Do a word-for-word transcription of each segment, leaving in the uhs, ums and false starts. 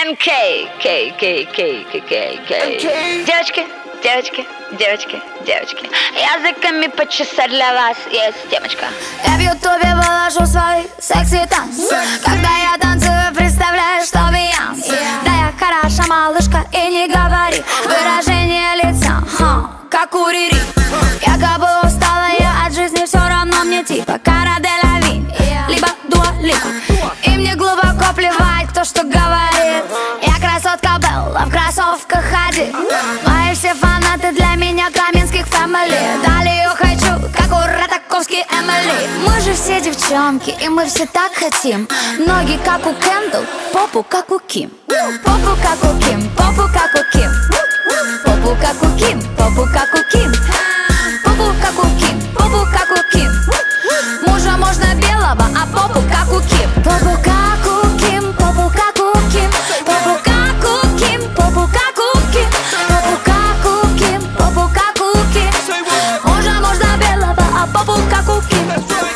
эм кей, Кей, Кей, Кей, Кей, Кей, Кей. Девочки, девочки, девочки, девочки, языками почесать для вас есть темочка. Я в ютубе выложу свои секси танцы. Когда я танцую, представляю, что Бейонсе. Да я хороша малышка и не говори. Выражение лица, ха, как у Рири. Якобы устала я от жизни, все равно мне типа Кара де ла Винь, либо Дуа Липа. И мне глубоко плевать, кто что говорит. Я красотка Белла, в кроссовках ходи. Мои все фанаты для меня Каменских фэмили. Далее я хочу, как у Ратаковский Эмили. Мы же все девчонки, и мы все так хотим. Ноги как у Кендалл, попу как у Ким. Попу как у Ким, попу как у Ким. Попу как у Ким, попу как у Ким. Попу как у Ким, попу как у Ким. Мужа можно белого, а попу как у Ким. Попу как у Ким, попу как у Ким. Попу как у Ким, попу как у Ким. Попу как у Ким, попу как у Ким. Мужа можно белого, а попу как у Ким.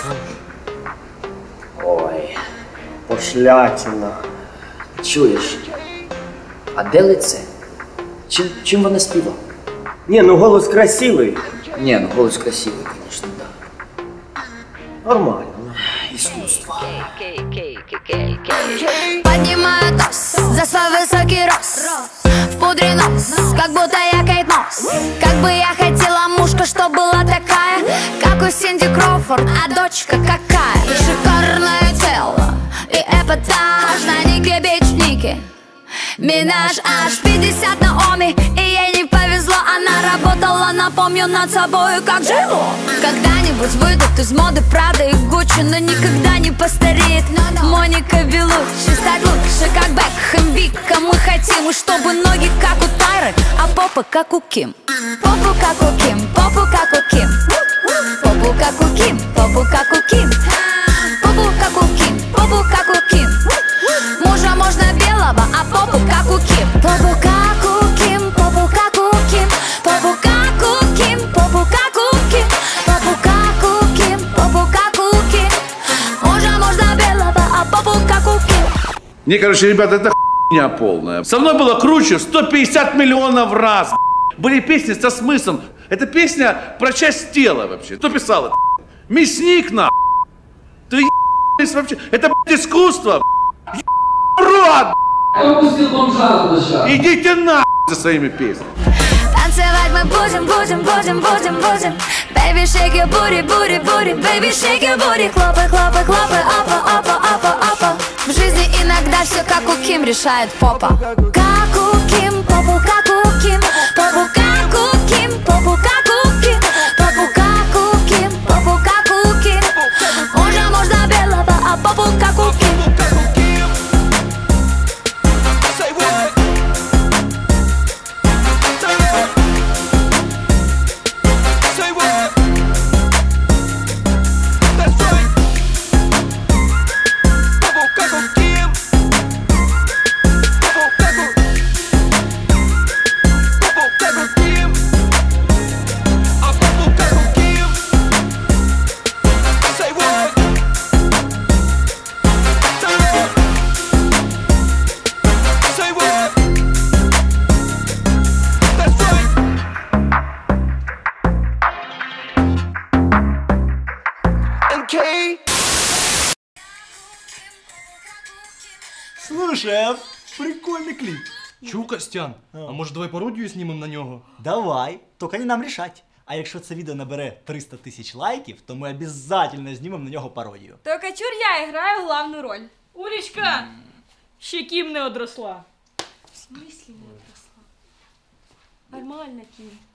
Ой, пошлятина. Чуєш? А де лице? Чим, чим вона співала? Не, ну голос красивий. Не, ну голос красивый, конечно, да. Нормально. Искусство. Кей, Кей, Кей, Кей, Кей. Поднимаю тост за свой высокий рост. В пудре нос, как будто я Кейт Мосс. Как бы я хотела мушка, что была такая, как у Синди Кроуфорд, а дочка какая. Шикарное тело и эпатаж на Нике Бич Ники. Минаж аж пятьдесят на Оми, и ей не повезло. Она работала, напомню, над собой, как жило. Когда-нибудь выйдут из моды Прада и Гуччи, но никогда не постареет Моника Белуччи. Стать лучше, как Бекхэм, Вика. Мы хотим, чтобы ноги как у Тайры, а попа как у Ким. Попу как у Ким, попу как у Ким. Попу как у Ким, попу как у Ким. Попу как у Ким, попу как у Ким. Мужа можно белого, а попу как у Ким. Попу как у Ким, попу как у Ким. Попу как у Ким, попу как у Ким. Попу как у Ким, попу как у Ким. Мужа можно белого, а попу как у Ким. Не, короче, ребята, это хуйня полная. Со мной было круче сто пятьдесят миллионов раз. Были песни со смыслом. Это песня про часть тела вообще. Кто писал это? Мясник, на. Ты ебаный вообще. Это, блядь, искусство. Рот! Идите на за своими песнями. Танцевать мы будем, будем, будем, будем, будем. Baby, shake your booty, booty, booty. Baby, shake your booty. Хлопай, хлопай, хлопай, апа, апа, апа, апа. В жизни иногда все как у Ким решает попа. Как у Ким, попу как у Ким. Попу как у Ким, попу как у Ким. Попу как у Ким, попу как у Ким. Мужа можно белого, а попу как у Ким. Слушай, а прикольный клип. Чу, Костян, а може давай пародію знімемо на нього? Давай, тільки не нам рішать. А якщо це відео набере триста тисяч лайків, то ми обов'язково знімемо на нього пародію. Только чур я играю главную роль. Улечка, ще Ким не одросла. В смысле не одросла? Нормально, Ким.